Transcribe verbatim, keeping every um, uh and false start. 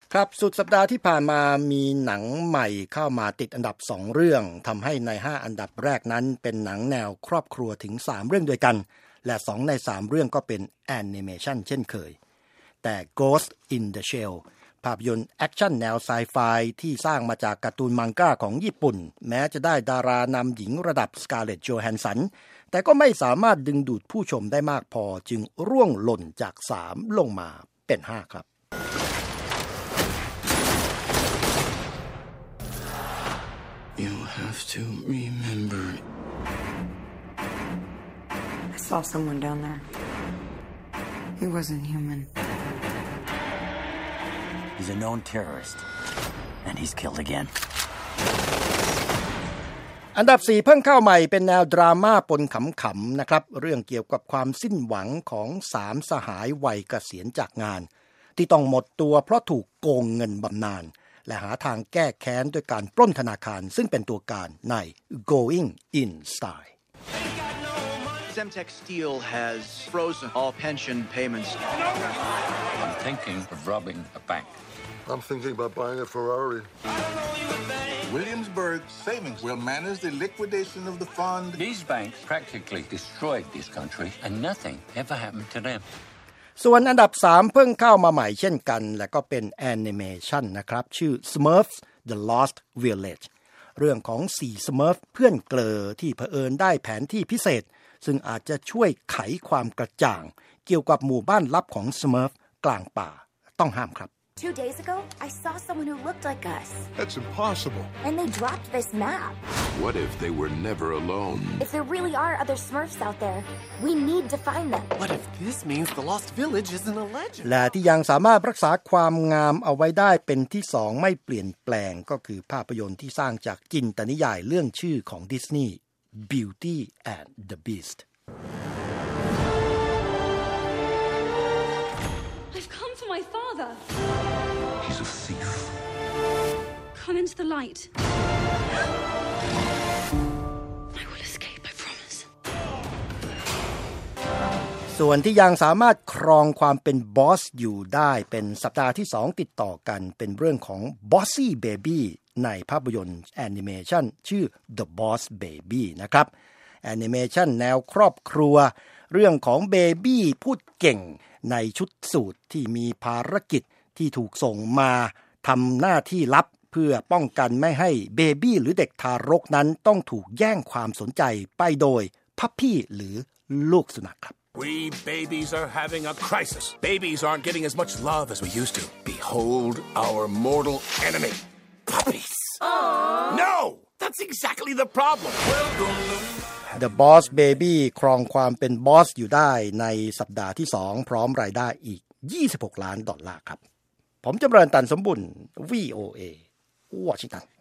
ครับสุดสัปดาห์ที่ผ่านมามีหนังใหม่เข้ามาติดอันดับสองเรื่องทำให้ในห้าอันดับแรกนั้นเป็นหนังแนวครอบครัวถึงสามเรื่องด้วยกันและสองในสามเรื่องก็เป็นแอนิเมชันเช่นเคยแต่ Ghost in the Shell ภาพยนตร์แอคชั่นแนวไซไฟที่สร้างมาจากการ์ตูนมังก้าของญี่ปุ่นแม้จะได้ดารานำหญิงระดับสการ์เล็ต โจแฮนสันแต่ก็ไม่สามารถดึงดูดผู้ชมได้มากพอจึงร่วงหล่นจากสามลงมาเป็นห้าครับ You have to remember. I saw someone down there. He wasn't human. He's a known terrorist, and he's killed again. อันดับสี่เพิ่งเข้าใหม่เป็นแนวดราม่าปนขำๆนะครับเรื่องเกี่ยวกับความสิ้นหวังของสามสหายวัยเกษียณจากงานที่ต้องหมดตัวเพราะถูกโกงเงินบำนาญและหาทางแก้แค้นด้วยการปล้นธนาคารซึ่งเป็นตัวการใน Going in Style Semtech Steel has frozen all pension payments. I'm thinking of robbing a bank. I'm thinking about buying a Ferrari. Williamsburg Savings will manage the liquidation of the fund. These banks practically destroyed this country, and nothing ever happened to them. ส่วนอันดับสามเพิ่งเข้ามาใหม่เช่นกันและก็เป็นแอนิเมชันนะครับชื่อ Smurfs The Lost Village เรื่องของสี่ Smurf เพื่อนเกลอที่เผอิญได้แผนที่พิเศษซึ่งอาจจะช่วยไขความกระจ่างเกี่ยวกับหมู่บ้านลับของ Smurf กลางป่าต้องห้ามครับ Two days ago, I saw someone who looked like us. That's impossible. And they dropped this map. What if they were never alone? If there really are other Smurfs out there, we need to find them. What if this means the Lost Village isn't a legend? และที่ยังสามารถรักษาความงามเอาไว้ได้เป็นที่สองไม่เปลี่ยนแปลงก็คือภาพยนตร์ที่สร้างจากจินตนิยายเรื่องชื่อของดิสนีย์ Beauty and the Beast.I've come for my father. He's a thief. Come into the light. I will escape, I promise. ส่วนที่ยังสามารถครองความเป็นบอสอยู่ได้เป็นสัปดาห์ที่สองติดต่อกันเป็นเรื่องของ Bossy Baby ในภาพยนตร์แอนิเมชันชื่อ The Boss Baby นะครับแอนิเมชันแนวครอบครัวเรื่องของเบบี้พูดเก่งในชุดสูทที่มีภารกิจที่ถูกส่งมาทำหน้าที่ลับเพื่อป้องกันไม่ให้เบบี้หรือเด็กทารกนั้นต้องถูกแย่งความสนใจไปโดยพัพปี้หรือลูกสุนัขครับ We babies are having a crisis. Babies aren't getting as much love as we used to. Behold our mortal enemy, puppies. No, that's exactly the problem. The Boss Baby ครองความเป็นบอสอยู่ได้ในสัปดาห์ที่สองพร้อมรายได้อีกยี่สิบหกล้านดอลลาร์ครับผมจำเริญตันสมบุญ วี โอ เอ วอชิงตัน